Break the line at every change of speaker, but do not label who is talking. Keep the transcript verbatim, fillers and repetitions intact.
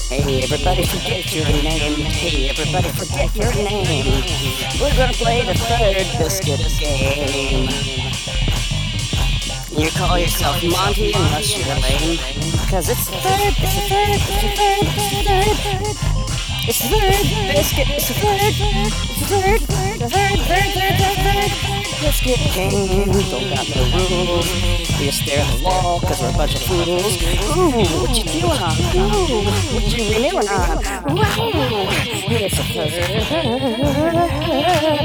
Hey, everybody forget your name. Hey, everybody forget your name. We're gonna play the third biscuit game. You call yourself Monty unless you're lame. Cause it's the third, it's the third, it's the third, it's the third. It's the third biscuit, it's the third, it's the third, the third, third, third, third, third biscuit game. Don't got no rules. We just stare at the wall cause we're a bunch of fools. Ooh, what you doing on? Ooh, what you renewing on? Wow, it's the third